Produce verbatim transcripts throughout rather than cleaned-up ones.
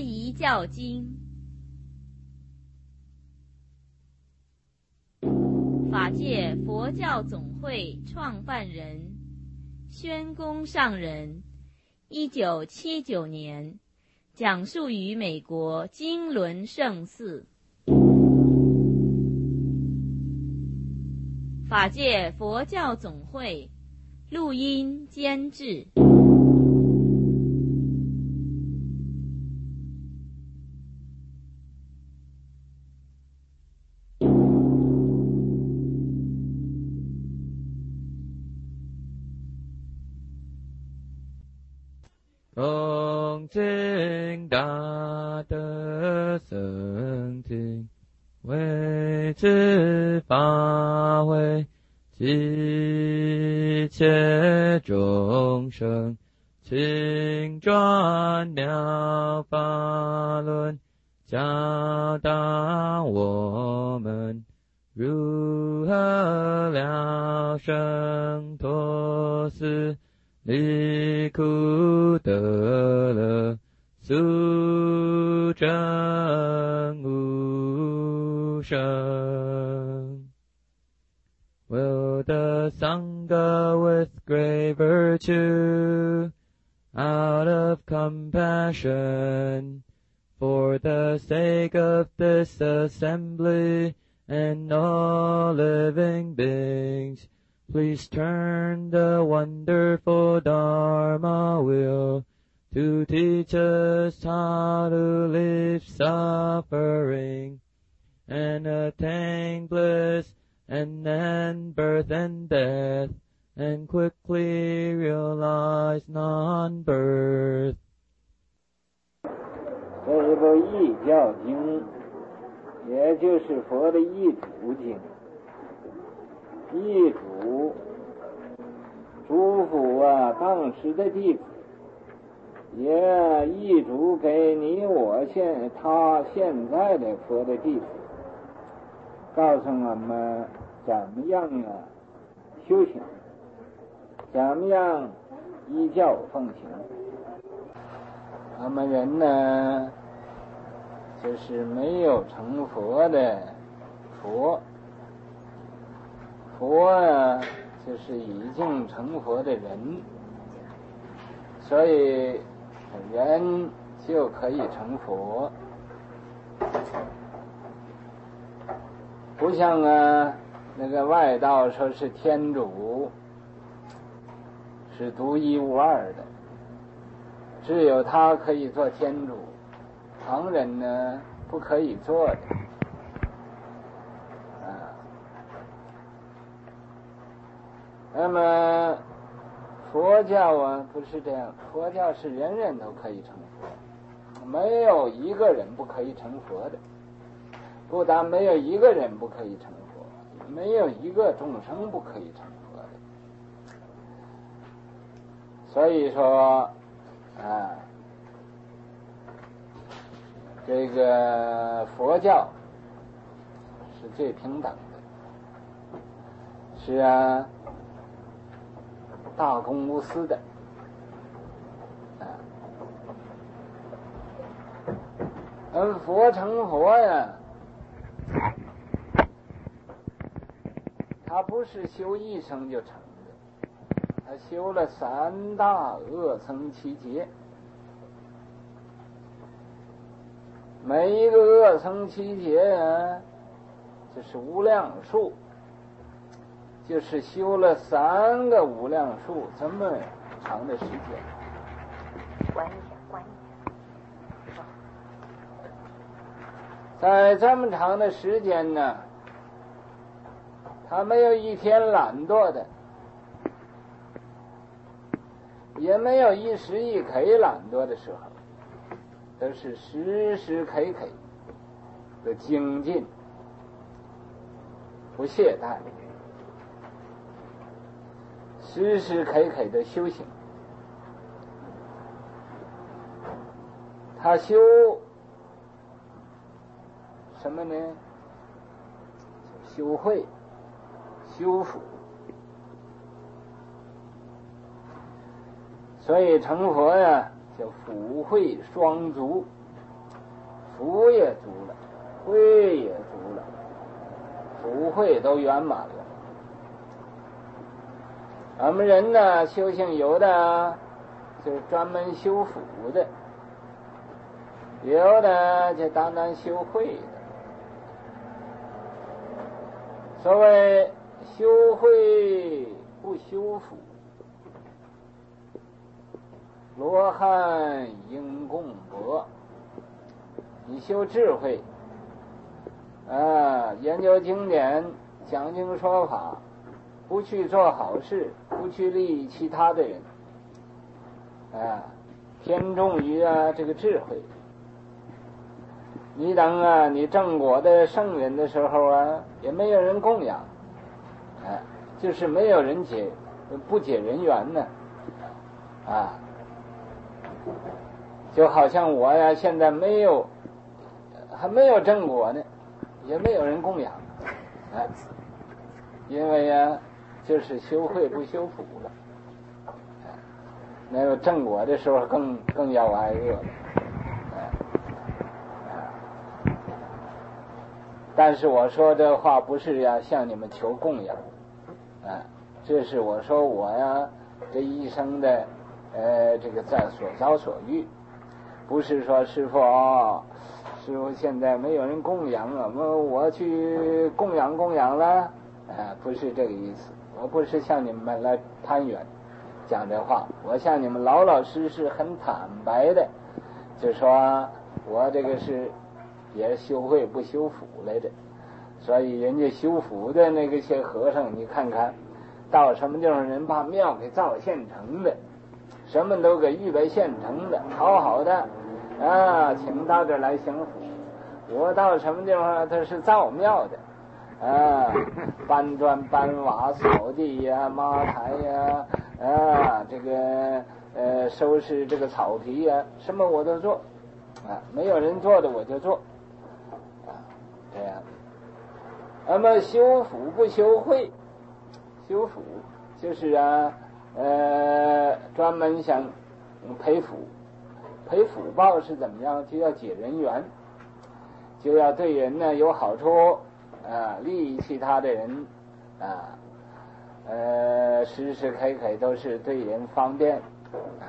遗教经。法界佛教总会创办人宣公上人，一九七九年讲述于美国金轮圣寺。法界佛教总会录音监制。 恭敬大德僧听，为知法会一切众生，请转了法轮，教导我们如何了生脱死，离苦得乐，速证无生。Will the Sangha with great virtue, out of compassion, for the sake of this assembly and all living beings, please turn the wonderful Dharma wheel to teach us how to leave suffering and attain bliss and end birth and death, and quickly realize non-birth. 这一部异教经，也就是佛的异主经。异主嘱咐啊，当时的弟子，也异主给你我现他现在的佛的弟子，告诉我们怎么样啊修行，怎么样依教奉行。我们人呢，就是没有成佛的佛，佛啊，就是已经成佛的人，所以人就可以成佛。不像啊那个外道说是天主是独一无二的，只有他可以做天主，旁人呢不可以做的啊。那么佛教啊不是这样，佛教是人人都可以成佛，没有一个人不可以成佛的。不但没有一个人不可以成佛，没有一个众生不可以成佛的。所以说啊，这个佛教是最平等的，是啊，大公无私的啊。而佛成佛呀，他不是修一生就成的，他修了三大恶僧七劫，每一个恶僧七劫啊，就是无量数，就是修了三个无量数这么长的时间。 关一下，关一下。 在这么长的时间呢，他没有一天懒惰的，也没有一时一刻懒惰的时候，都是时时刻刻的精进，不懈怠，时时刻刻的修行。他修什么呢？修慧，修福。所以成佛呀，叫福慧双足。 福也足了，慧也足了，福慧都圆满了。我们人呢，修行有的就专门修福的，有的就单单修慧的。所谓修慧不修福，罗汉应供钵。你修智慧啊，研究经典，讲经说法，不去做好事，不去利益其他的人啊，偏重于啊这个智慧。你等啊，你正果的圣人的时候啊，也没有人供养，啊，就是没有人解，不解人缘呢，啊，就好像我呀，现在没有，还没有正果呢，也没有人供养，啊，因为呀，就是修慧不修福了，啊，那有正果的时候更更要挨饿了。但是我说这话不是呀向你们求供养，啊，这是我说我呀这一生的呃这个在所遭所遇，不是说师父哦，师父现在没有人供养我们，我去供养供养了，啊，不是这个意思，我不是向你们来攀缘讲这话，我向你们老老实实很坦白的就说我这个是也修慧不修福来的，所以人家修福的那个些和尚，你看看到什么地方人把庙给造现成的，什么都给预备现成的，好好的啊，请到这儿来享福。我到什么地方他是造庙的啊，搬砖搬瓦扫地呀、抹台呀 啊, 啊这个呃收拾这个草皮呀、啊、什么我都做啊，没有人做的我就做啊，这样。那么修福不修慧，修福就是啊呃专门想培福，培福报是怎么样？就要解人缘，就要对人呢有好处啊，利益其他的人啊，呃时时刻刻都是对人方便啊。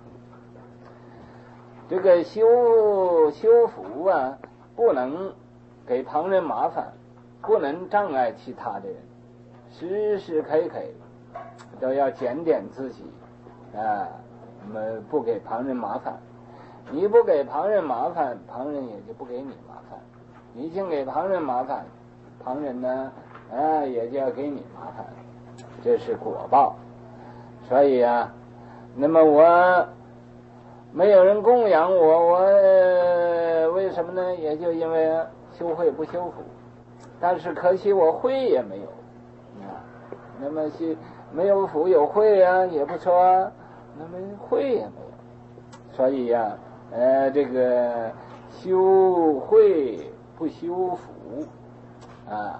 这个修修福啊，不能给旁人麻烦，不能障碍其他的人，时时刻刻都要检点自己啊，那么不给旁人麻烦。你不给旁人麻烦，旁人也就不给你麻烦；你净给旁人麻烦，旁人呢啊也就要给你麻烦，这是果报。所以啊，那么我没有人供养我，我、呃、为什么呢？也就因为修慧不修福。但是可惜我慧也没有啊，那么是没有福有慧啊也不错啊，那么慧也没有。所以呀、啊，呃，这个修慧不修福啊，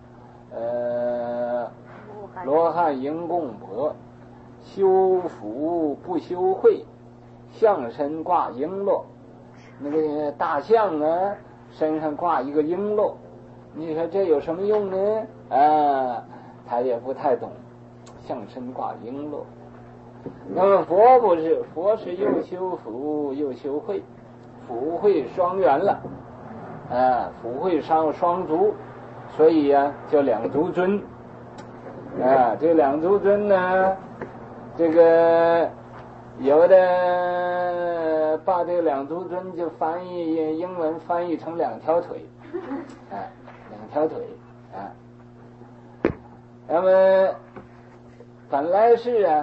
呃，罗汉应供钵，修福不修慧，象身挂璎珞，那个大象啊身上挂一个璎珞，你说这有什么用呢？啊，他也不太懂，象身挂璎珞。那么佛不是，佛是又修福又修慧，福慧双圆了，啊，福慧上双足，所以呀、啊，叫两足尊。啊，这两足尊呢，这个有的把这个两足尊就翻译英文翻译成两条腿，啊，两条腿啊。那么本来是啊。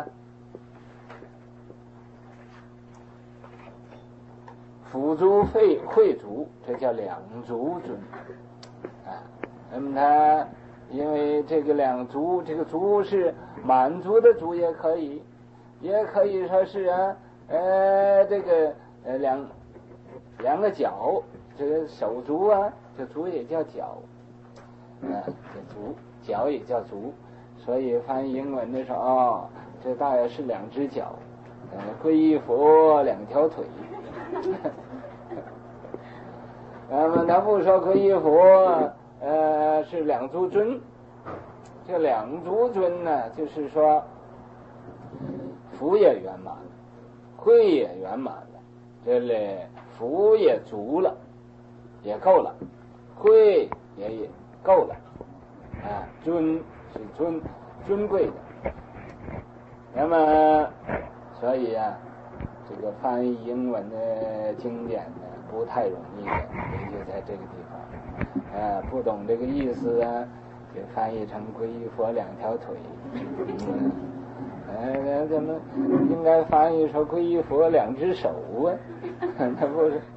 辅足慧慧足，这叫两足尊啊。那么他因为这个两足，这个足是满足的足也可以，也可以说是啊，呃，这个呃两两个脚，这个手足啊，这足也叫脚，啊，这足脚也叫足，所以翻译英文的时候，哦，这大概是两只脚，呃，皈依佛两条腿。 那么他不说皈依佛，呃，是两足尊。这两足尊呢，就是说福也圆满了，慧也圆满了，这里福也足了，也够了，慧也也够了，啊，尊是尊尊贵的。那么，所以啊，这个翻译英文的经典呢，不太容易的，也就在这个地方，啊，不懂这个意思啊。就翻译成皈依佛两条腿，嗯，呃，怎么应该翻译说皈依佛两只手啊？那不是，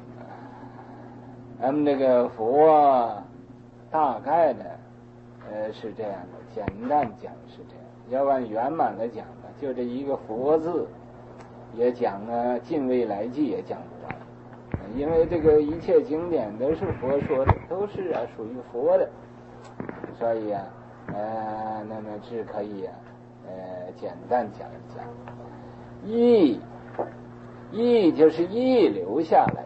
咱们这个佛啊，大概的，呃，是这样的，简单讲是这样。要按圆满的讲呢，就这一个佛字，也讲啊，近未来际也讲不完，因为这个一切经典都是佛说的，都是啊属于佛的。所以啊，呃，那么只可以啊，呃，简单讲一讲。意，意就是意留下来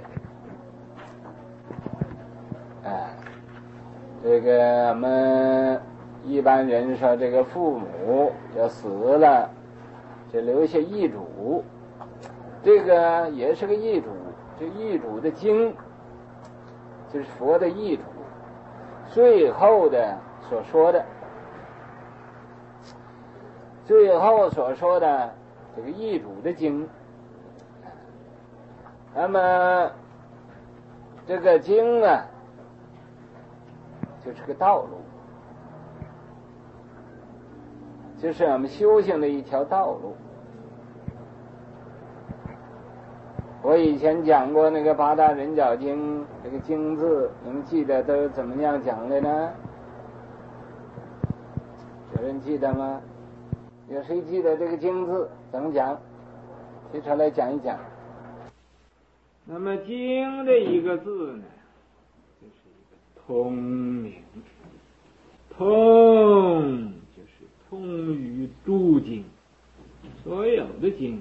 的。啊，这个我们一般人说，这个父母要死了，就留下遗嘱，这个也是个遗嘱。这遗嘱的经，就是佛的遗嘱，最后的。所说的，最后所说的这个遗嘱的经，那么这个经啊，就是个道路，就是我们修行的一条道路。我以前讲过那个八大人角经，这个经字，你们记得都怎么样讲的呢？有人记得吗？有谁记得这个经字怎么讲？提出来讲一讲。那么经的一个字呢，就是一个通名，通就是通于诸经，所有的经。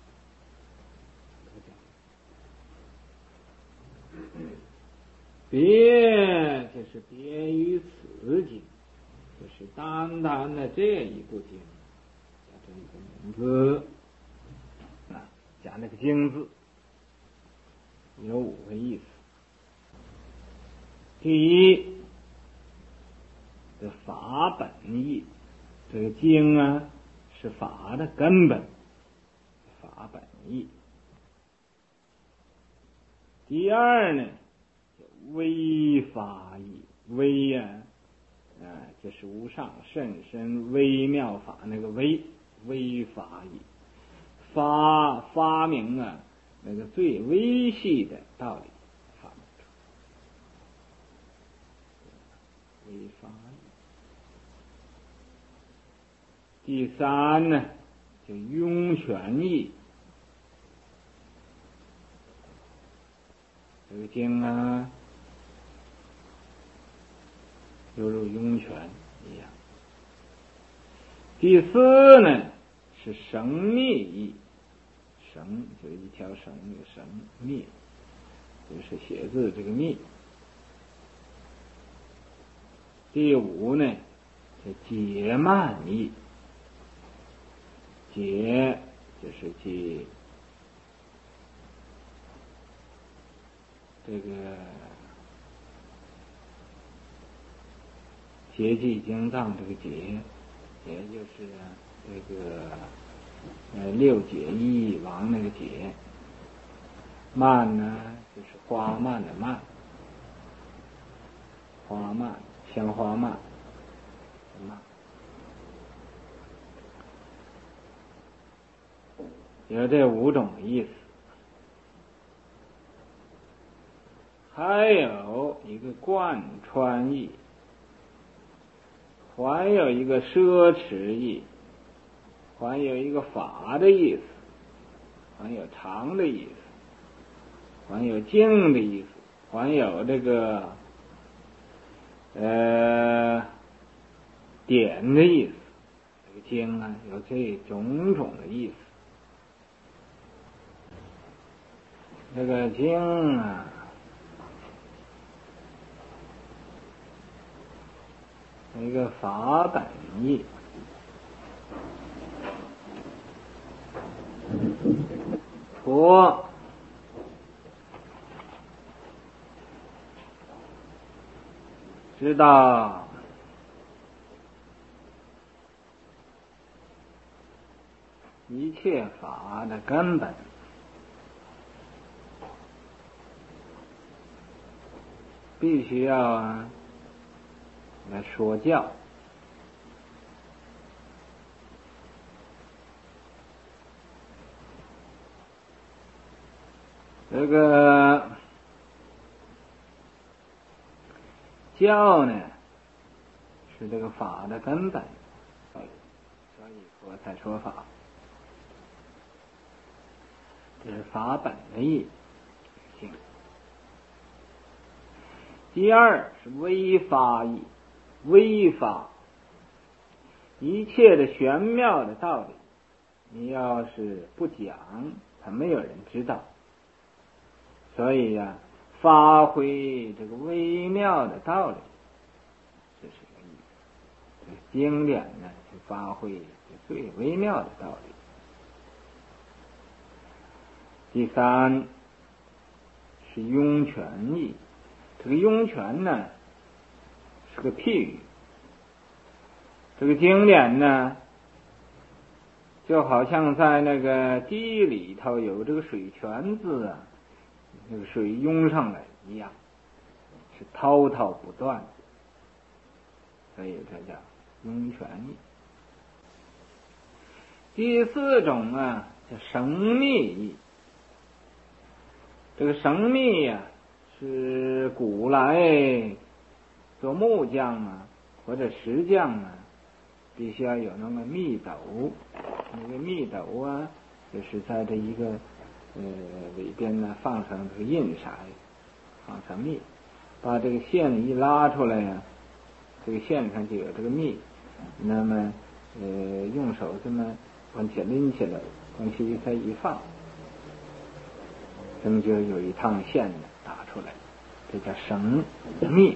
别就是别于此经，就是单单的这一部经，叫这一个名字啊，讲那个经字有五个意思。第一，这法本义，这个经啊是法的根本，法本义。第二呢，微法义，微啊，啊，就是无上甚深微妙法那个微，微法义，发发明啊那个最微细的道理，发明出微法义。第三呢，就涌泉义。这个经啊，犹如涌泉一样。第四呢，是绳密义，绳就是一条绳，那个绳密，就是写字这个密。第五呢，是解慢义，解就是解。这个结迹经藏这个结，也就是这个呃六解一王那个解。蔓呢，就是花蔓的蔓，花蔓香花蔓蔓，有这五种意思。还有一个贯穿义，还有一个奢侈义，还有一个法的意思，还有常的意思，还有静的意思，还有这个呃点的意思。这个经啊，有这种种的意思。这个经啊， 一个法本义。佛知道一切法的根本，必须要来说教。这个教呢，是这个法的根本，所以佛才说法，这是法本的意性。第二是微法义，微法，一切的玄妙的道理，你要是不讲，他没有人知道。所以呀、啊，发挥这个微妙的道理，这是个意思。这个经典呢，就发挥最微妙的道理。第三是涌泉义，这个涌泉呢是个譬喻。这个经典呢，就好像在那个地里头有这个水泉字啊。那个水涌上来一样，是滔滔不断，所以这叫涌泉义。第四种啊，叫神秘义。这个神秘呀、啊，是古来做木匠啊或者石匠啊，必须要有那么密斗。那个密斗啊，就是在这一个。呃，里边呢放上这个印色，放上蜜，把这个线一拉出来呀，这个线上就有这个蜜。那么，呃，用手这么往起拎起来，往起再一放，这么就有一趟线打出来，这叫绳蜜，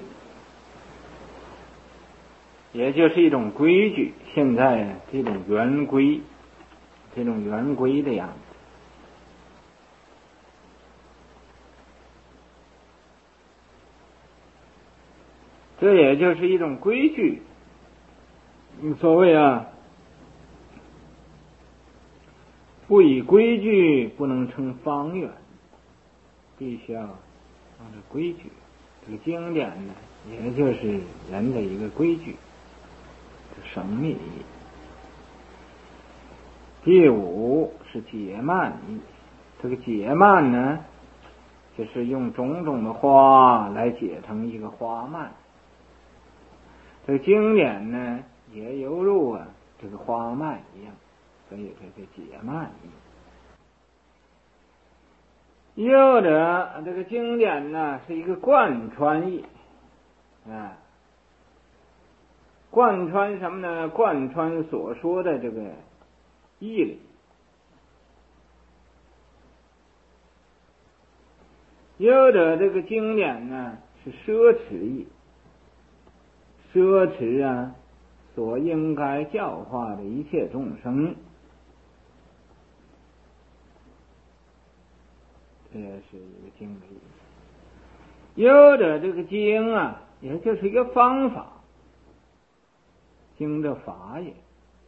也就是一种规矩。现在这种圆规，这种圆规的样子。这也就是一种规矩。所谓啊，不以规矩不能成方圆，必须要按照规矩。这个经典呢，也就是人的一个规矩，神秘义。第五是解曼义，这个解曼呢，就是用种种的花来解成一个花蔓。这个经典呢，也犹如啊这个花蔓一样，所以这个解曼义。又者这个经典呢是一个贯穿义啊，贯穿什么呢？贯穿所说的这个义理。又者这个经典呢是奢侈义。奢侈啊，所应该教化的一切众生，这也是一个经的意思。有者这个经啊，也就是一个方法，经的法也。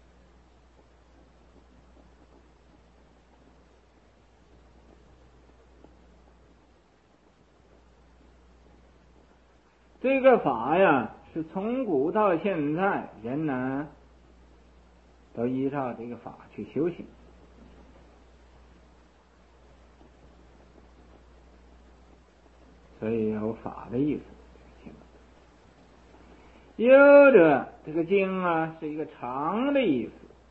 这个法呀，是从古到现在，人呢都依照这个法去修行，所以有法的意思。有者这个经啊，是一个常的意思，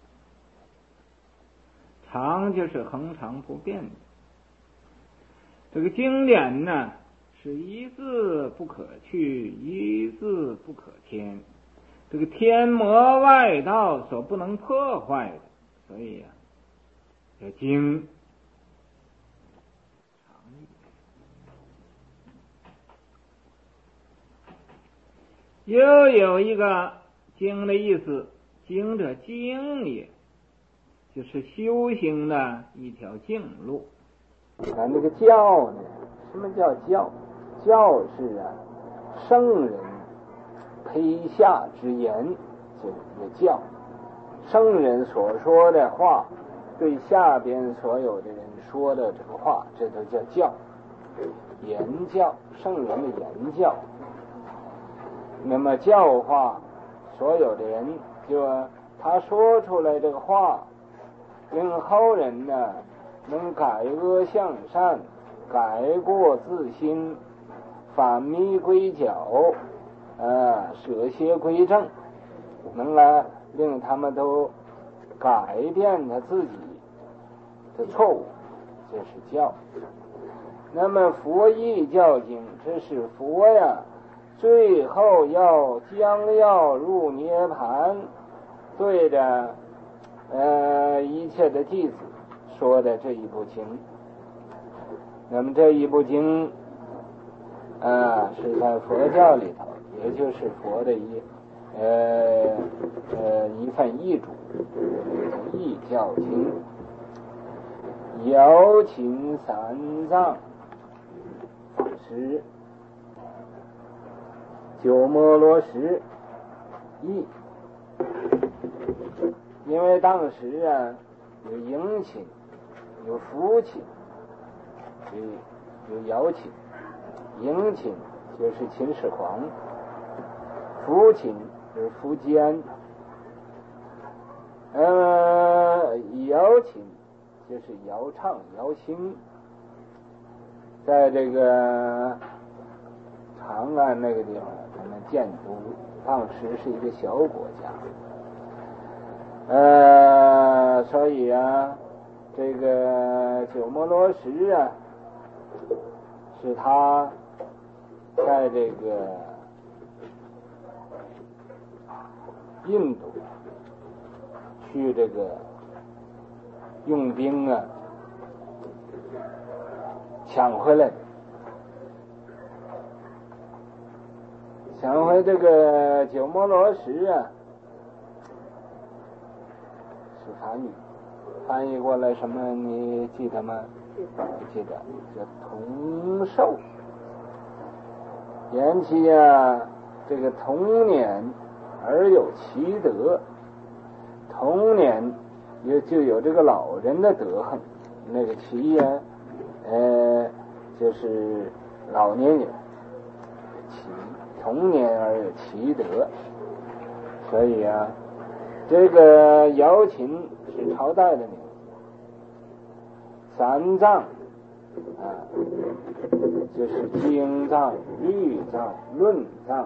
常就是恒常不变的。这个经典呢，是一字不可去，一字不可添，这个天魔外道所不能破坏的，所以啊，这经又有一个经的意思，经者经也，就是修行的一条径路。啊，那个教呢？什么叫教？教是啊，圣人培下之言，就是这个教。圣人所说的话，对下边所有的人说的这个话，这都叫教。言教，圣人的言教。那么教化所有的人，就他说出来这个话，令后人呢能改恶向善，改过自新，反迷归矫，啊，舍邪归正，能来令他们都改变他自己的错误，这是教。那么佛义教经，这是佛呀最后要将要入涅盘，对着呃一切的弟子说的这一部经。那么这一部经啊是在佛教里头，也就是佛的一呃呃一份译主，译教经。姚秦三藏法师鸠摩罗什译，因为当时啊有迎亲，有福亲，有有姚亲。迎亲就是秦始皇，福亲就是苻坚，呃，姚亲就是姚畅、姚兴，在这个长安那个地方，他们建都，当时是一个小国家，呃，所以啊，这个鸠摩罗什啊，是他在这个印度去这个用兵啊抢回来，抢回这个鸠摩罗什啊是梵语，翻译过来什么你记得吗？不记得，叫童寿。言其啊这个童年而有其德，童年也就有这个老人的德行，那个其呀呃就是老年人，其童年而有其德。所以啊这个姚秦是朝代的名字，三藏啊就是经藏、律藏、论藏，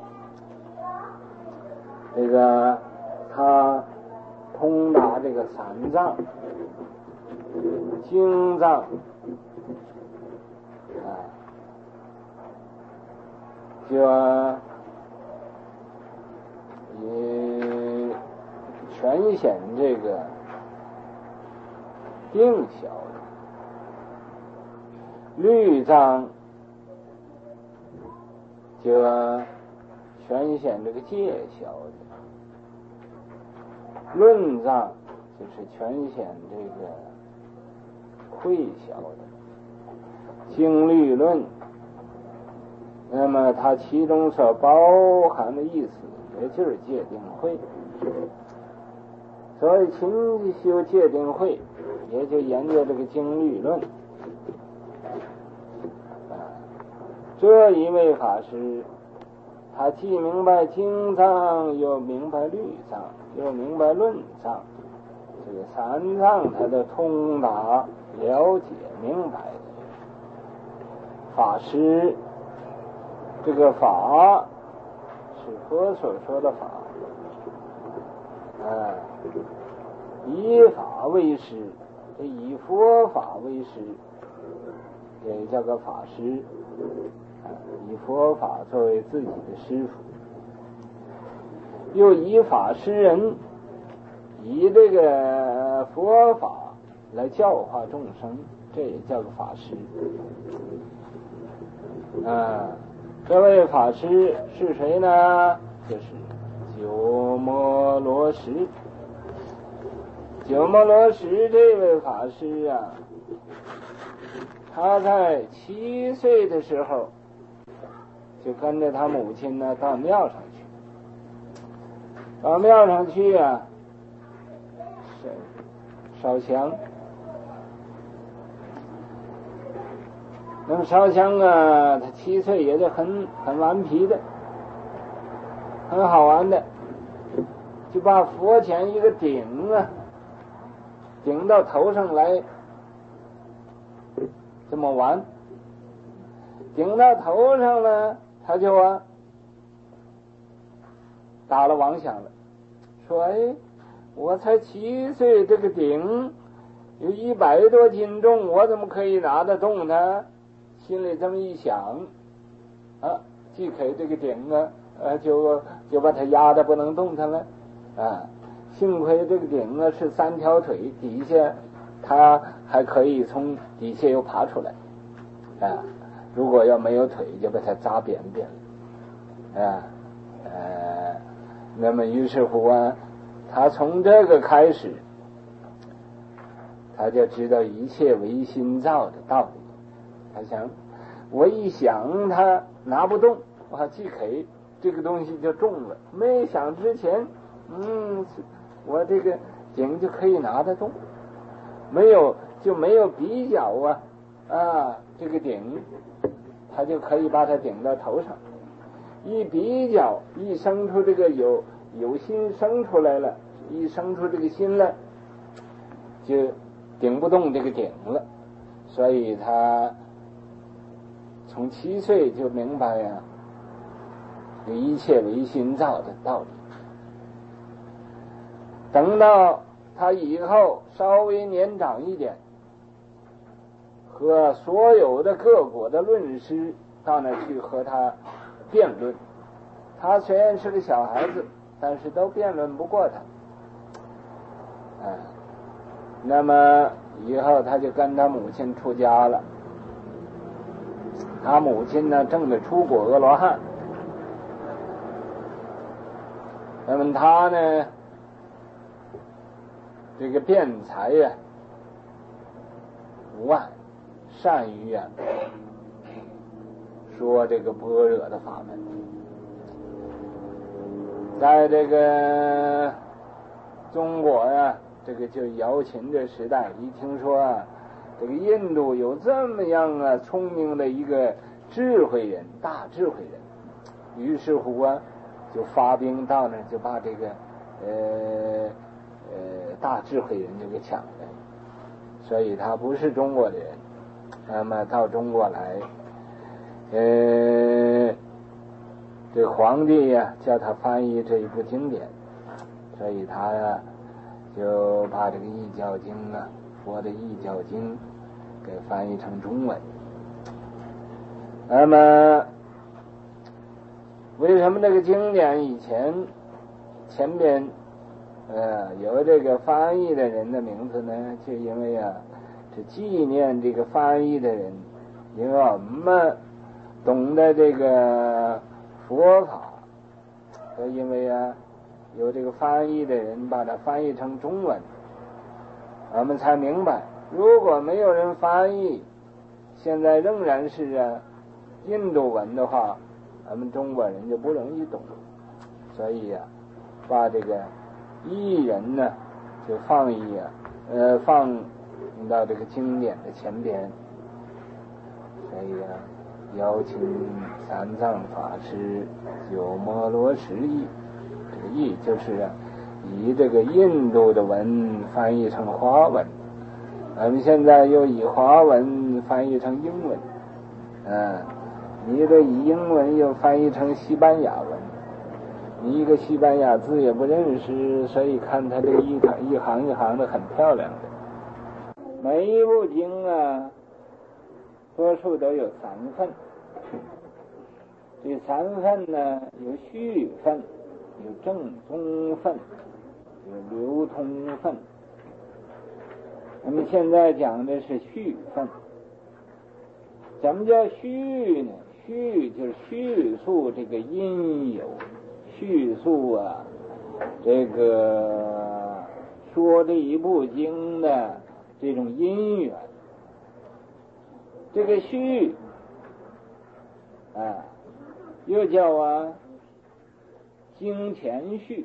这个他通达这个三藏，经藏啊就也全显这个定小的，律藏就全显这个戒小的，论藏就是全显这个慧小的，经律论，那么它其中所包含的意思也就是戒定慧，所以勤修戒定慧也就研究这个经律论。这一位法师他既明白经藏，又明白律藏，又明白论藏，这个三藏他都通达了解明白的。法师这个法是佛所说的法，啊，以法为师，以佛法为师，也叫个法师，啊，以佛法作为自己的师傅，又以法施人，以这个佛法来教化众生，这也叫个法师。啊，这位法师是谁呢？就是鸠摩罗什。鸠摩罗什这位法师啊，他在七岁的时候就跟着他母亲呢到庙上去，到庙上去啊烧香。那么烧香啊，他七岁也就很很顽皮的，很好玩的，就把佛前一个顶啊顶到头上来，这么玩。顶到头上呢，他就啊打了妄想了，说哎，我才七岁，这个顶有一百多斤重，我怎么可以拿得动它？心里这么一想啊，既可以这个顶啊，呃，就就把它压得不能动弹了啊。幸亏这个顶啊是三条腿，底下它还可以从底下又爬出来啊。如果要没有腿，就把它扎扁扁了啊。呃，那么于是乎啊，他从这个开始，他就知道一切唯心造的道理。他想，我一想他拿不动，我即可以这个东西就重了。没想之前，嗯，我这个顶就可以拿得动，没有就没有比较啊啊，这个顶他就可以把它顶到头上。一比较，一生出这个有有心生出来了，一生出这个心来，就顶不动这个顶了。所以他从七岁就明白呀、啊，这一切唯心造的道理。等到他以后稍微年长一点，和所有的各国的论师到那去和他辩论。他虽然是个小孩子，但是都辩论不过他。啊，那么以后他就跟他母亲出家了。他母亲呢正在出国阿罗汉，那么他呢这个辩才呀、啊、无碍，善于啊说这个般若的法门。在这个中国呀、啊，这个就姚秦的时代，一听说啊这个印度有这么样啊聪明的一个智慧人，大智慧人，于是乎啊就发兵到那，就把这个呃呃大智慧人就给抢了。所以他不是中国的人，那么到中国来，呃这皇帝呀、啊、叫他翻译这一部经典，所以他呀就把这个异教经啊，佛的异教经给翻译成中文。那么为什么这个经典以前前边呃有这个翻译的人的名字呢？就因为啊是纪念这个翻译的人，因为我们懂得这个佛法，所以因为啊有这个翻译的人把它翻译成中文，我们才明白，如果没有人翻译，现在仍然是啊印度文的话，咱们中国人就不容易懂。所以啊把这个译人呢就放译啊呃放到这个经典的前边。所以啊邀请三藏法师鸠摩罗什译，这个译就是啊以这个印度的文翻译成华文，我们现在又以华文翻译成英文，嗯、啊，你这以英文又翻译成西班牙文，你一个西班牙字也不认识，所以看他这个一行一行一行的很漂亮的。每一部经啊多数都有三分，这三分呢有序分，有正宗分，有流通分。我们现在讲的是序分。怎么叫序呢？序就是叙述这个因由， 叙述啊，这个说这一部经的这种因缘。这个序啊，又叫啊经前序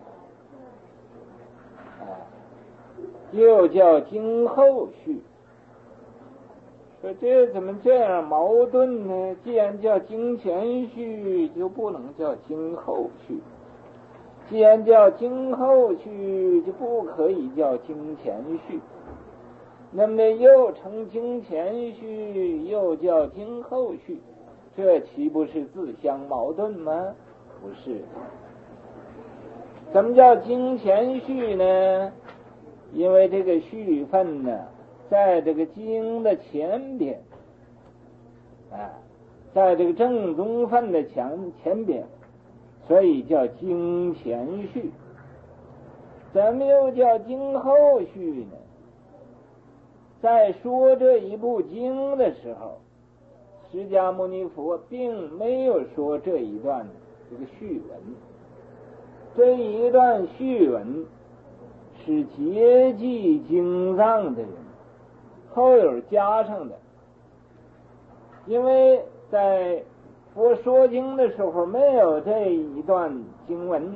啊，又叫经后序。说这怎么这样矛盾呢？既然叫经前序，就不能叫经后序；既然叫经后序，就不可以叫经前序。那么又称经前序，又叫经后序，这岂不是自相矛盾吗？不是。怎么叫经前序呢？因为这个序分呢，在这个经的前边啊，在这个正宗分的前前边，所以叫经前序。怎么又叫经后序呢？在说这一部经的时候，释迦牟尼佛并没有说这一段这个序文，这一段序文是结记经藏的人后有加上的，因为在佛说经的时候没有这一段经文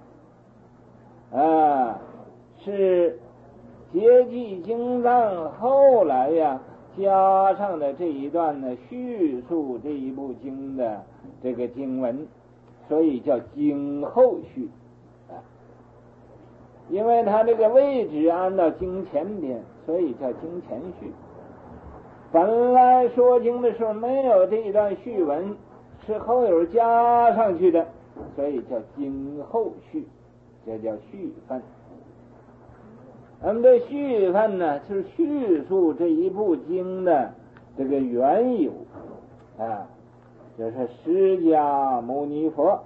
啊，是结记经藏后来呀加上的这一段呢叙述这一部经的这个经文，所以叫经后序啊。因为它这个位置按照经前边，所以叫经前序。本来说经的时候没有这一段序文，是后有加上去的，所以叫经后序，这叫序分。那么这序分呢，就是叙述这一部经的这个缘由啊，就是释迦牟尼佛。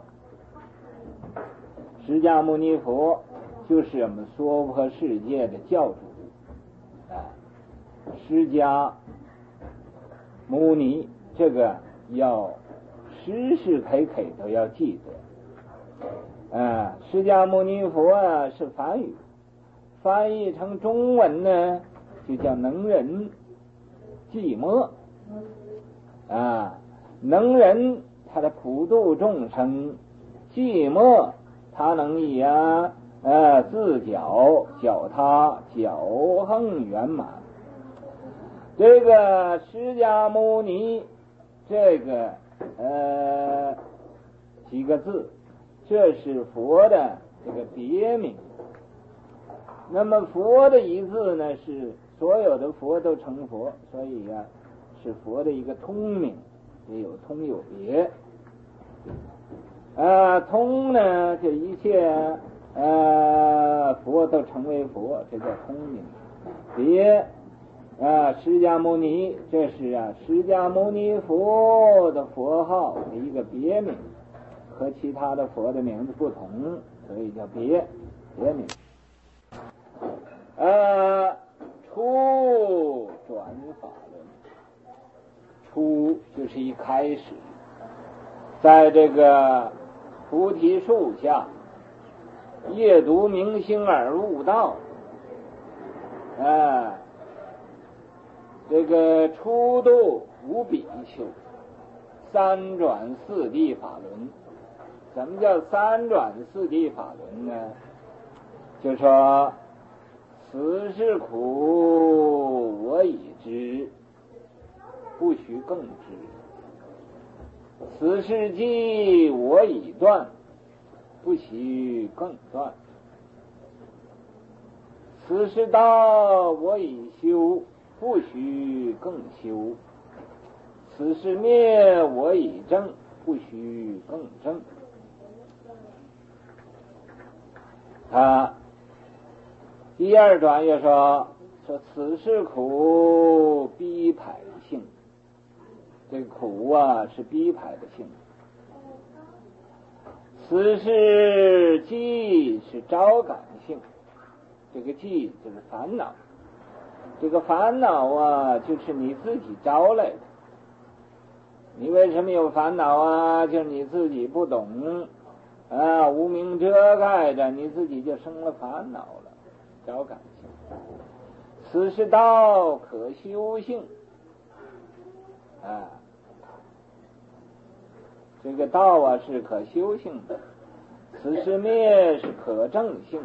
释迦牟尼佛就是我们娑婆世界的教主啊，释迦牟尼这个要时时刻刻都要记得啊。释迦牟尼佛啊是梵语，翻译成中文呢就叫能人寂寞啊，能人他的普度众生，寂寞他能以啊呃自脚脚他脚横圆满。这个释迦牟尼这个呃几个字，这是佛的这个别名。那么佛的一字呢，是所有的佛都成佛，所以呀、啊，是佛的一个通名，也有通有别。啊，通呢，这一切呃佛都成为佛，这叫通名。别啊，释迦牟尼，这是啊释迦牟尼佛的佛号的一个别名，和其他的佛的名字不同，所以叫别别名。呃，初转法轮，初就是一开始，在这个菩提树下夜读明星而悟道，啊、呃，这个初度无比丘，三转四谛法轮。什么叫三转四谛法轮呢？就说此是苦，我已知，不须更知；此是寂，我已断，不须更断；此是道，我已修，不须更修；此是灭，我已证，不须更证。啊，第二段又说说此是苦，逼排性。这个苦啊是逼排的性。此是寂，是招感性。这个寂就是烦恼，这个烦恼啊就是你自己招来的。你为什么有烦恼啊？就是你自己不懂啊，无明遮盖着，你自己就生了烦恼了，找感情。此是道可修性，啊，这个道啊是可修性的，此是灭是可证性，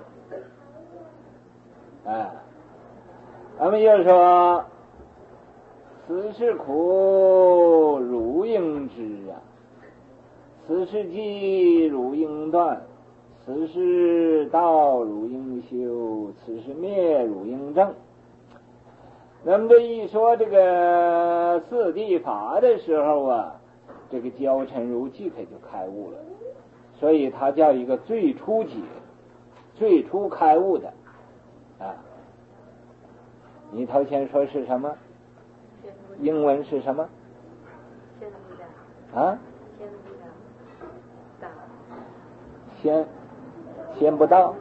啊，咱们又说，此是苦汝应知啊，此是寂汝应断，此是道汝应修，此是灭汝应证。那么这一说这个四谛法的时候啊，这个焦尘如即刻就开悟了，所以他叫一个最初解，最初开悟的啊。你头先说是什么？英文是什么？啊？先先不到，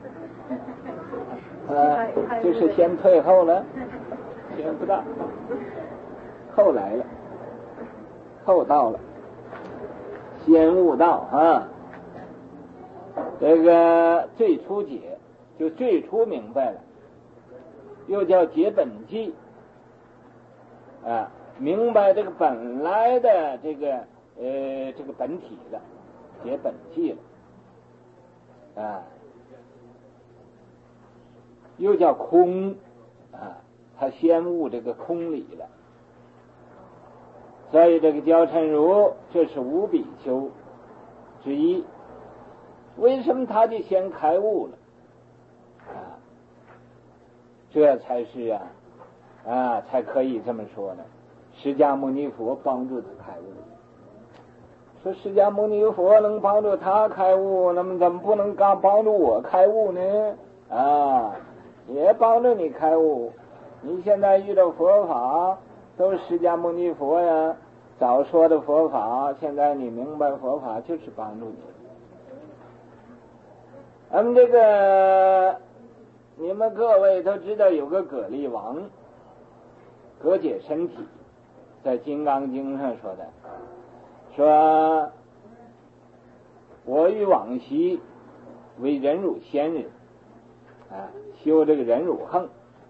啊，就是先退后了。先不到，后来了，后到了，先悟道啊。这个最初解，就最初明白了，又叫解本际啊，明白这个本来的这个呃这个本体了，解本际了啊，又叫空啊。他先悟这个空理了，所以这个焦尘如这是五比丘之一。为什么他就先开悟了啊？这才是啊啊才可以这么说呢。释迦牟尼佛帮助他开悟，说释迦牟尼佛能帮助他开悟，那么怎么不能刚帮助我开悟呢？啊，也帮助你开悟。你现在遇到佛法都是释迦牟尼佛呀，早说的佛法，现在你明白佛法就是帮助你。咱们这个你们各位都知道有个蛤蜊王，隔解身体，在金刚经上说的，说我欲往昔为忍辱仙人啊，修这个忍辱行。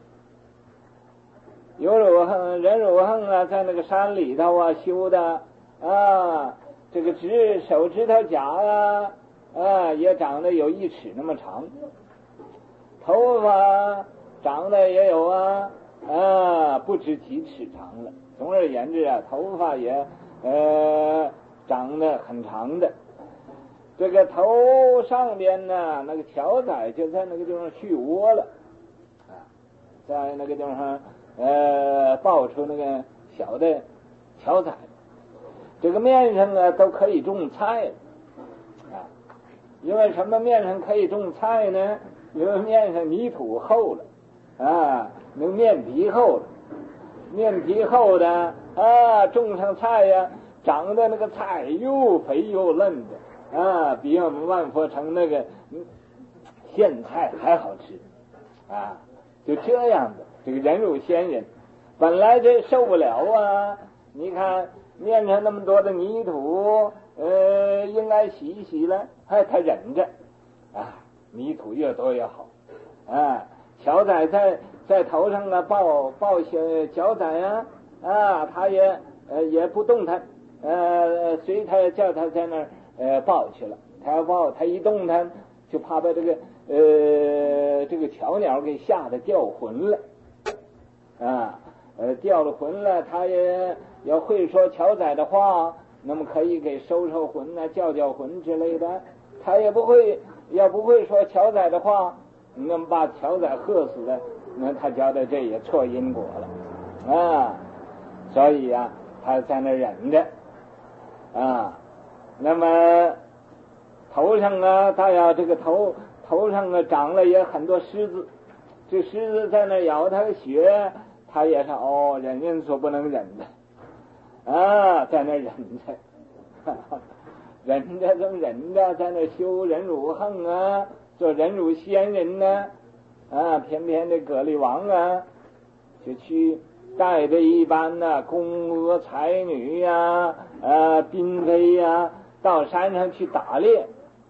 有辱行忍辱行啊，在那个山里头啊修的啊，这个指手指头甲啊啊也长得有一尺那么长，头发长得也有啊啊不止几尺长了。总而言之啊，头发也呃长得很长的。这个头上边呢，那个条仔就在那个地方续窝了啊，在那个地方。呃，爆出那个小的条仔，这个面上啊都可以种菜啊。因为什么面上可以种菜呢？因为面上泥土厚了啊，那个面皮厚了，面皮厚的啊，种上菜呀，长的那个菜又肥又嫩的啊，比我们万佛城那个苋菜还好吃啊，就这样的。这个忍辱仙人本来这受不了啊，你看面上那么多的泥土，呃，应该洗一洗了，哎，他忍着啊，泥土越多越好啊。小崽在在头上啊抱抱小脚崽啊啊，他也呃也不动弹，呃，随他叫他在那儿呃抱去了，他要抱，他一动弹就怕把这个呃这个巧鸟给吓得掉魂了。啊，呃，掉了魂了，他也要会说巧仔的话，那么可以给收收魂啊、叫叫魂之类的。他也不会，也不会说巧仔的话，那么把巧仔喝死了，那他觉得这也错因果了啊。所以啊，他在那忍着啊。那么头上啊，他要这个头头上啊长了也很多虱子。这狮子在那咬他的血，他也是哦，忍人所不能忍的啊，在那忍着，忍着怎么忍着，在那修忍辱行啊，做忍辱仙人呢啊，偏偏这蛤蜊王啊，就去带着一般的宫娥才女呀、啊、啊嫔妃呀，到山上去打猎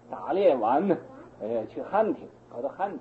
打猎完呢，呃，去汉庭，搞到汉庭。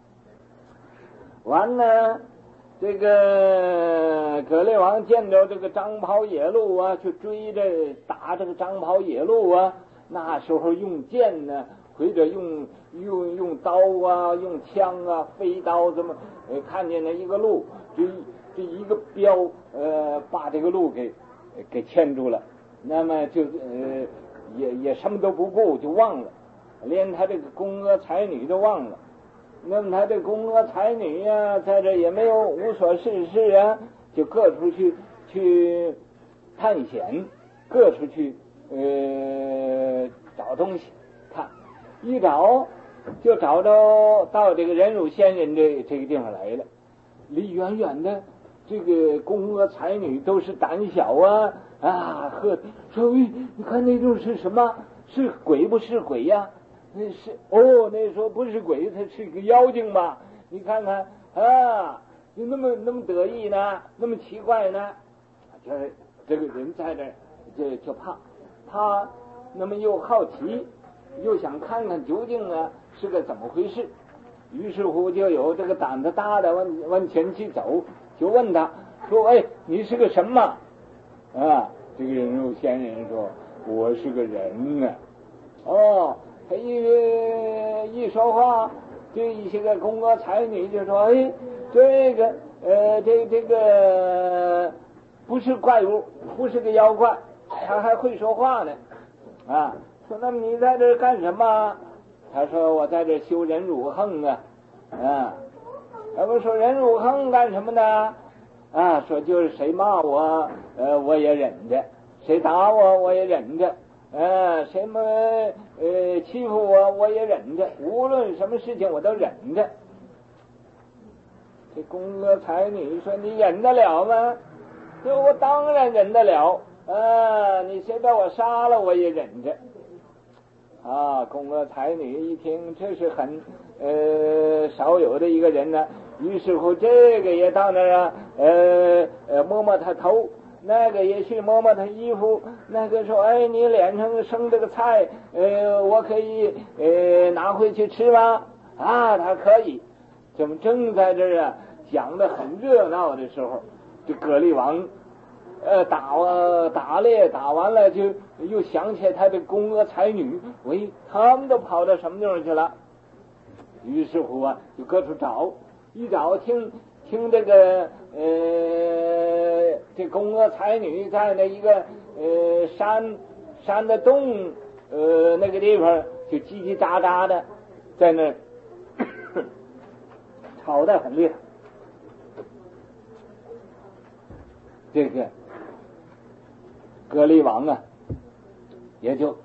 完呢，这个葛烈王见着这个张袍野鹿啊，去追着打这个张袍野鹿啊。那时候用剑呢，或者用用用刀啊，用枪啊，飞刀这么，呃，看见了一个鹿，这这一个镖，呃，把这个鹿给给牵住了。那么就呃也也什么都不顾，就忘了，连他这个宫娥才女都忘了。那么他这宫娥才女呀、啊，在这也没有无所事事啊，就各出去去探险，各出去呃找东西看，一找就找着到这个忍辱仙人这这个地方来了。离远远的这个宫娥才女都是胆小啊啊，呵，说喂，你看那种是什么？是鬼不是鬼呀、啊？那是哦，那时候不是鬼，他是个妖精吧？你看看啊，就那么那么得意呢，那么奇怪呢，就是这个人在这就就怕怕，那么又好奇，又想看看究竟啊是个怎么回事。于是乎就有这个胆子大的往往前去走，就问他说：“哎，你是个什么？”啊，这个人肉仙人说：“我是个人啊。”哦。他一一说话，这一些个宫娥才女就说：“哎，这个呃，这这个不是怪物，不是个妖怪，他还会说话呢。”啊，说那么你在这干什么？他说：“我在这修忍辱横啊。”啊，他们说忍辱横干什么呢？啊，说就是谁骂我，呃，我也忍着；谁打我，我也忍着。呃，什么呃欺负我，我也忍着，无论什么事情我都忍着。这宫娥才女说：“你忍得了吗？”说：“我当然忍得了。啊，你谁把我杀了，我也忍着。”啊，宫娥才女一听，这是很呃少有的一个人呢。于是乎，这个也到那儿啊，呃呃摸摸他头。那个也去摸摸他衣服，那个说：“哎，你脸上生这个菜，呃，我可以呃拿回去吃吗？”啊，他可以。怎么正在这儿啊讲得很热闹的时候，这葛厉王呃打完打猎打完了，就又想起来他的宫娥才女，喂，他们都跑到什么地方去了？于是乎啊，就各处找，一找听听这个呃，这宫娥才女在那一个呃山山的洞呃那个地方就叽叽喳喳的在那吵得很厉害。这个葛厉王啊，也就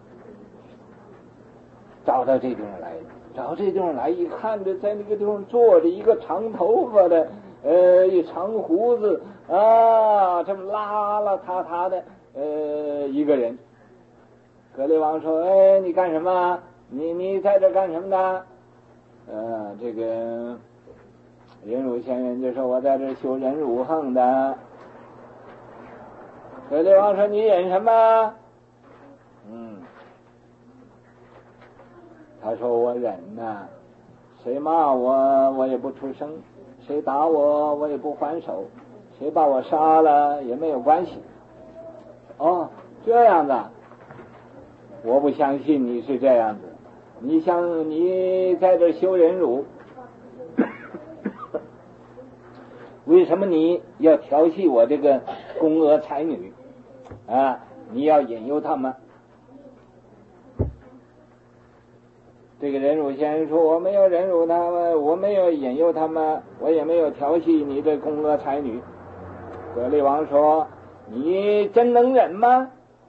找到这地方来了。找这地方来一看着，在那个地方坐着一个长头发的呃一长胡子啊，这么邋邋遢遢的呃一个人。葛厉王说：“哎，你干什么？你你在这干什么呢？”呃，这个忍辱仙人就说：“我在这修忍辱横的。”葛厉王说：“你忍什么？”嗯。他说：“我忍呐，谁骂我我也不出声，谁打我我也不还手，谁把我杀了也没有关系。”哦，这样子，我不相信你是这样子。你想你在这修忍辱，为什么你要调戏我这个宫娥才女啊？你要引诱他们？这个忍辱仙人说：“我没有忍辱他们，我没有引诱他们，我也没有调戏你的宫娥才女。”葛厉王说：“你真能忍吗？”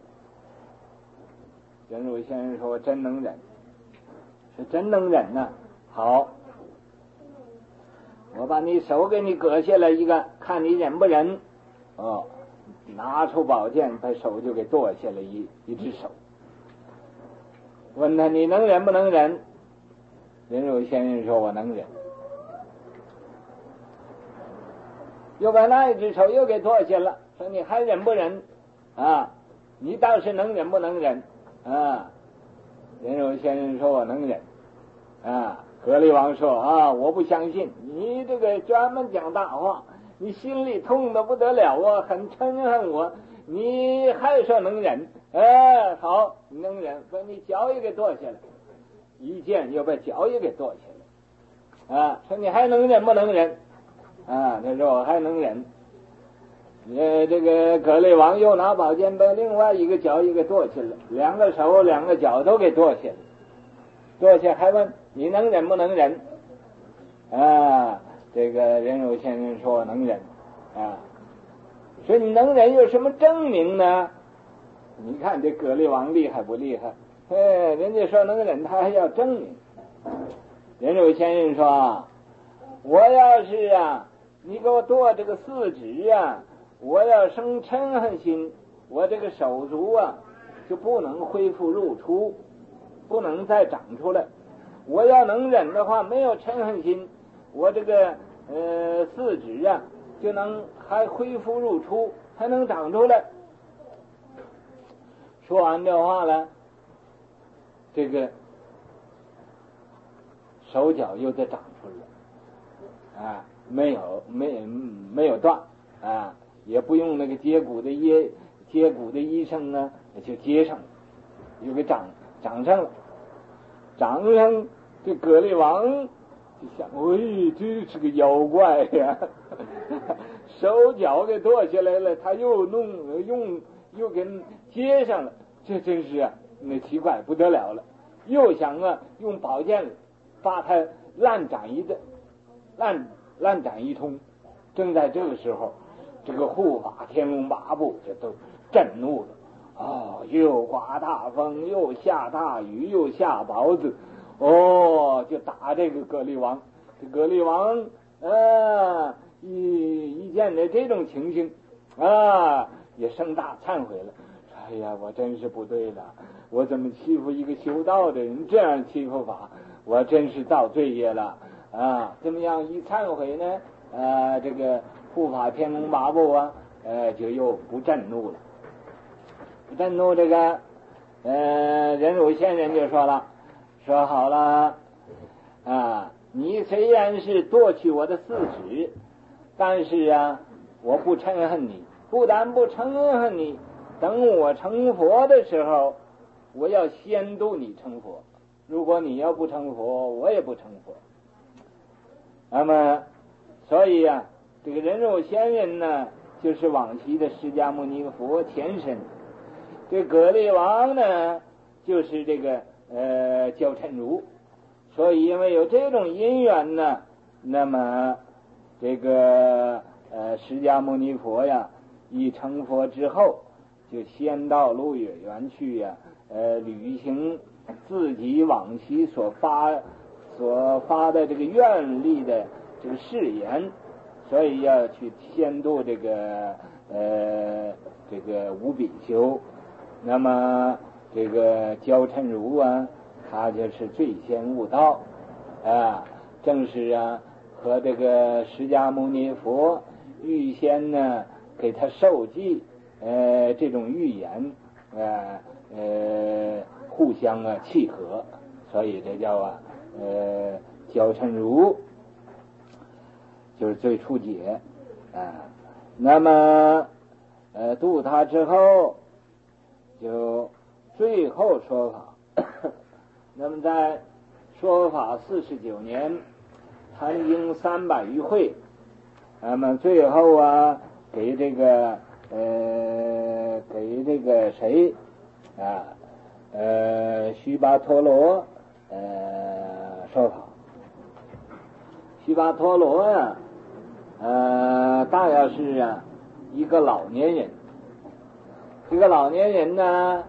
忍辱仙人说：“我真能忍，是真能忍呢、啊。好，我把你手给你割下来一个，看你忍不忍。”哦，拿出宝剑，把手就给剁下来一一只手。问他你能忍不能忍？忍辱仙人说：“我能忍。”又把那一只手又给剁下了，说：“你还忍不忍？啊，你倒是能忍不能忍？啊， 仁寿先生说我能忍啊。格力王说啊，我不相信你这个专门讲大话，你心里痛得不得了啊，很憎恨我，你还说能忍？哎，好，你能忍，把你脚也给剁下来，一剑又把脚也给剁下来啊！说你还能忍不能忍？啊，他说我还能忍。呃，这个格力王又拿宝剑把另外一个脚也给剁下来，两个手两个脚都给剁下来，剁下还问你能忍不能忍？啊，这个仁寿先生说我能忍啊。说你能忍有什么证明呢？你看这格力王厉害不厉害？哎，人家说能忍，他还要证明。仁寿先生说，我要是啊，你给我剁这个四指啊，我要生嗔恨心，我这个手足啊就不能恢复入出，不能再长出来。我要能忍的话，没有嗔恨心，我这个呃四指啊就能还恢复入出，还能长出来。说完这话了，这个手脚又再长出来啊，没有没没有断啊，也不用那个接骨的医接骨的医生呢就接上了，又给长长上了，长上这格力王就想，喂，这是个妖怪呀！手脚给剁下来了，他又弄用又给接上了，这真是啊，那奇怪不得了了。又想啊，用宝剑把他烂斩一阵，烂烂斩一通。正在这个时候，这个护法天龙八部就都震怒了。哦，又刮大风，又下大雨，又下雹子。哦，就打这个格力王。这格力王啊，一一见着这种情形啊，也生大忏悔了。哎呀，我真是不对了，我怎么欺负一个修道的人，这样欺负法，我真是造罪业了啊！怎么样一忏悔呢？呃，这个护法天龙八部啊，呃，就又不震怒了。不震怒，这个呃仁寿先生就说了，说好了啊，你虽然是夺取我的四指，但是啊，我不嗔恨你，不但不嗔恨你，等我成佛的时候，我要先度你成佛。如果你要不成佛，我也不成佛。那么，所以啊，这个仁寿仙人呢，就是往昔的释迦牟尼佛前身。这格力王呢，就是这个呃焦嗔如。所以，因为有这种因缘呢，那么这个呃释迦牟尼佛呀，一成佛之后，就先到鹿野园去呀、啊，呃，履行自己往昔所发所发的这个愿力的这个誓言，所以要去先度这个呃这个五比丘。那么这个焦嗔如啊，他就是最先悟道啊，正是啊和这个释迦牟尼佛预先呢给他授记呃这种预言呃呃互相啊契合，所以这叫啊呃焦嗔如就是最初解啊。那么呃度他之后，就最后说法。那么在说法四十九年，谈经三百余会，那么最后啊给这个呃给这个谁啊呃须跋陀罗呃说法。须跋陀罗呀、啊、呃大约是啊一个老年人。这个老年人呢，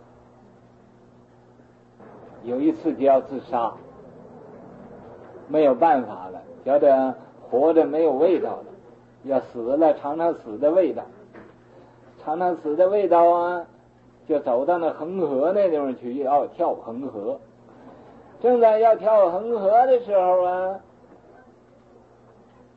有一次就要自杀，没有办法了，觉得活着没有味道了，要死了尝尝死的味道，尝尝死的味道啊，就走到那恒河那地方去，要跳恒河。正在要跳恒河的时候啊，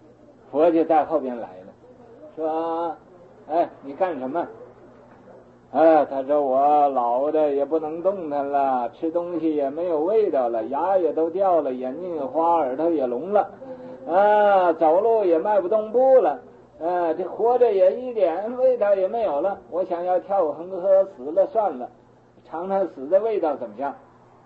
佛就在后边来了，说：“哎，你干什么？” 哎，他说我老的也不能动弹了，吃东西也没有味道了，牙也都掉了，眼睛也花，耳朵也聋了，啊，走路也迈不动步了，啊，这活着也一点味道也没有了。我想要跳恒河，死了算了，尝尝死的味道怎么样？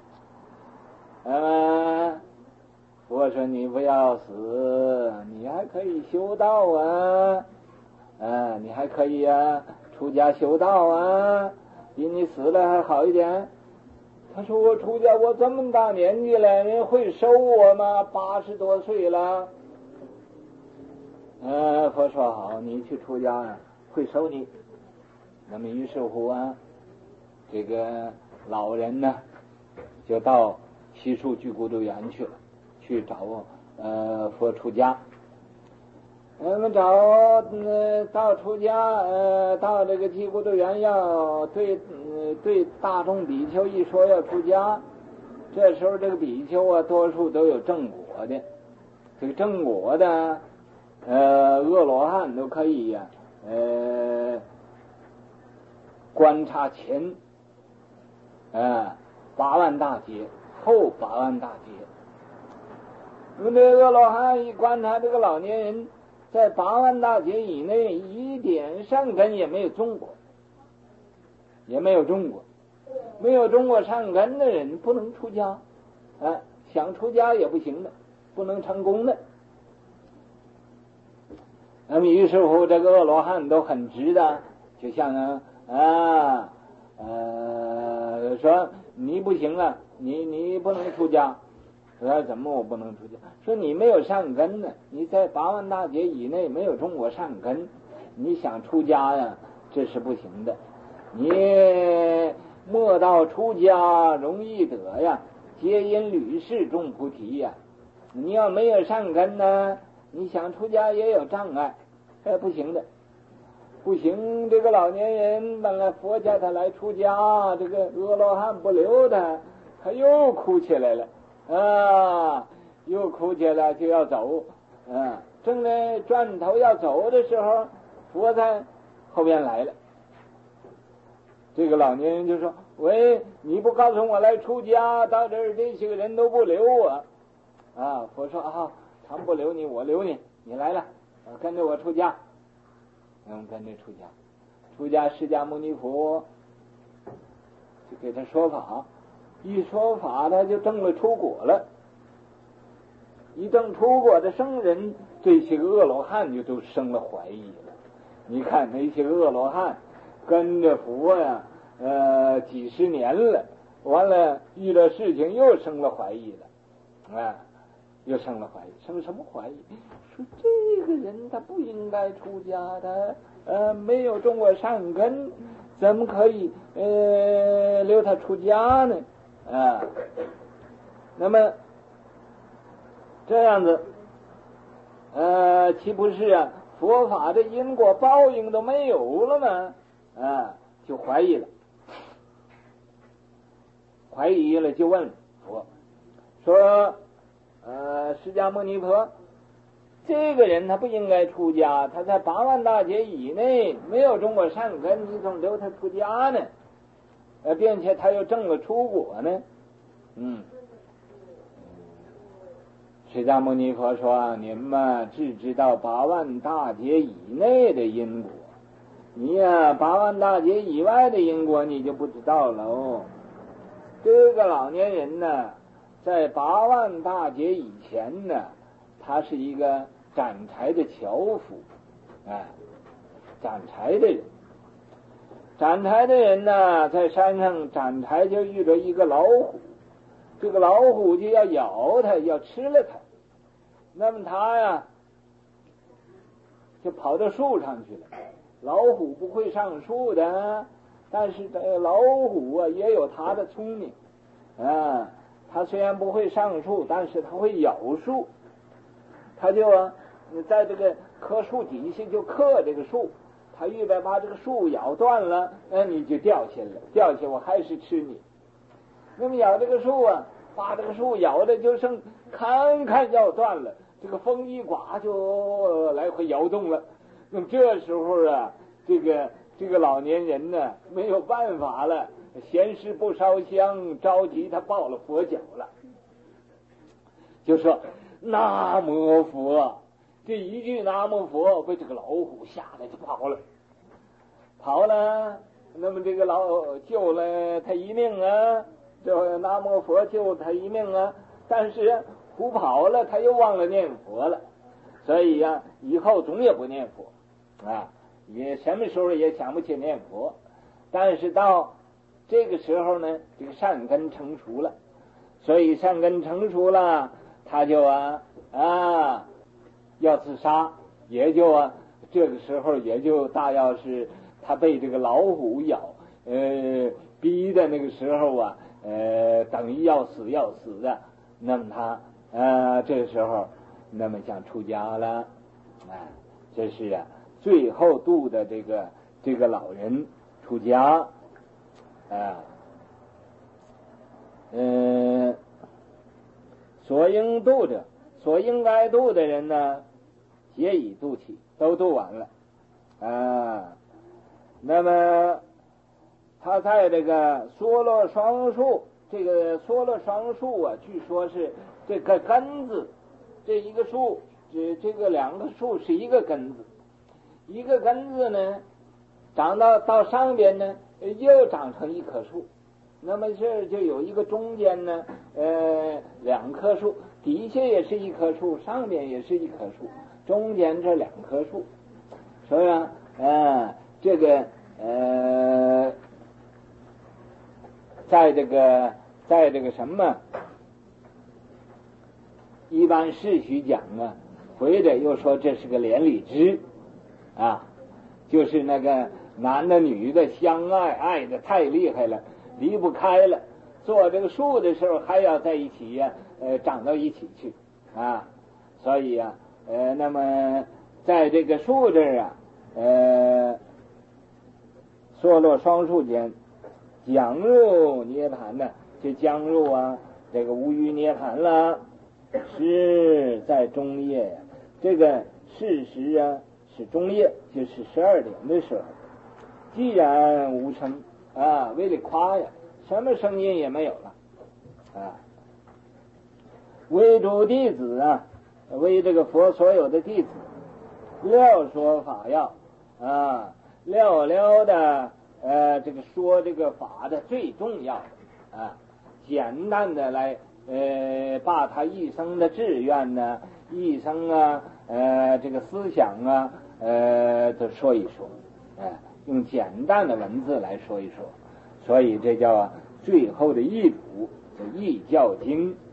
啊，我说你不要死，你还可以修道啊，啊，你还可以啊。出家修道啊，比你死了还好一点。他说我出家，我这么大年纪了，人会收我吗？八十多岁了。呃，佛说好，你去出家啊，会收你。那么于是乎啊，这个老人呢，就到西树居孤独园去了，去找呃佛出家。我们找呃到出家呃到这个居孤独园要对呃对大众比丘一说要出家，这时候这个比丘啊多数都有正果的，这个正果的呃恶罗汉都可以呀、啊、呃观察前呃八万大劫后八万大劫。那么这恶罗汉一观察这个老年人。在八万大劫以内，一点善根也没有种过，也没有种过，没有种过善根的人不能出家，啊，想出家也不行的，不能成功的。那么于是乎，这个恶罗汉都很直的，就像啊呃说你不行啊，你你不能出家。说怎么我不能出家？说你没有善根呢，你在八万大劫以内没有种过善根，你想出家呀，这是不行的。你莫道出家容易得呀，皆因屡世种菩提呀。你要没有善根呢，你想出家也有障碍，哎，不行的，不行。这个老年人本来佛家他来出家，这个恶罗汉不留他，他又哭起来了。啊，又哭起来就要走，啊，正在转头要走的时候，佛在后边来了。这个老年人就说：“喂，你不告诉我来出家，到这儿这些个人都不留我。”啊，佛说：“啊，他们不留你，我留你，你来了，啊、跟着我出家。”嗯，跟着出家，出家释迦牟尼佛就给他说法。一说法他就证了出果了，一证出果的圣人，这些个恶罗汉就都生了怀疑了。你看那些恶罗汉跟着佛呀，呃，几十年了，完了遇到事情又生了怀疑了，啊，又生了怀疑，生什么怀疑？说这个人他不应该出家，他呃没有种过善根，怎么可以呃留他出家呢？啊，那么这样子，呃，岂不是啊？佛法的因果报应都没有了吗？啊，就怀疑了，怀疑了就问佛说：“呃，释迦牟尼佛，这个人他不应该出家，他在八万大劫以内没有种过善根，你怎么留他出家呢？呃，并且他又证了出果呢？”嗯，释迦牟尼佛说：“您嘛只知道八万大劫以内的因果，你呀、啊、八万大劫以外的因果你就不知道了哦。这个老年人呢，在八万大劫以前呢，他是一个斩柴的樵夫，哎，斩柴的人。斩柴的人呢，在山上斩柴就遇到一个老虎，这个老虎就要咬他，要吃了他。那么他呀，就跑到树上去了。老虎不会上树的，但是这个老虎啊也有他的聪明啊。他虽然不会上树，但是他会咬树。他就啊，在这个棵树底下就刻这个树。他预备把这个树咬断了，哎，你就掉下来了，掉下我还是吃你。那么咬这个树啊，把这个树咬的就剩堪堪要断了，这个风一刮就来回摇动了。那么这时候啊，这个这个老年人呢没有办法了，闲时不烧香，着急他抱了佛脚了，就说南无佛，这一句南无佛被这个老虎吓得就跑了，跑了，那么这个老救了他一命啊，这南无佛救他一命啊，但是虎跑了，他又忘了念佛了，所以呀、啊，以后总也不念佛啊，也什么时候也想不起念佛。但是到这个时候呢，这个善根成熟了，所以善根成熟了，他就啊啊要自杀，也就啊这个时候也就大要是他被这个老虎咬，呃逼的那个时候啊，呃等于要死要死的，那么他呃这个时候那么想出家了，哎，这是啊最后度的这个这个老人出家，啊，嗯、呃，所应度者，所应该度的人呢，皆已度起，都度完了，啊，那么他在这个梭罗双树，这个梭罗双树啊，据说是这个根子，这一个树，这这个两个树是一个根子，一个根子呢，长到到上边呢，又长成一棵树，那么这就有一个中间呢，呃，两棵树，底下也是一棵树，上边也是一棵树，中间这两棵树，所以啊，呃，这个呃，在这个在这个什么，一般世序讲啊，回着又说这是个连理枝，啊，就是那个男的女的相爱，爱的太厉害了，离不开了，做这个树的时候还要在一起呀、啊，呃，长到一起去啊，所以呀、啊，呃，那么在这个树这儿啊，呃，梭罗双树间，将入涅槃呢，就将入啊这个无余涅槃了，是在中夜呀，这个事实啊是中夜，就是十二点的时候，既然无声啊，为了夸呀，什么声音也没有了啊。为诸弟子啊，为这个佛所有的弟子，撂说法要啊，寥寥的呃，这个说这个法的最重要的啊，简单的来呃，把他一生的志愿呢，一生啊呃这个思想啊呃都说一说，哎、呃，用简单的文字来说一说，所以这叫啊最后的译主，叫译教经。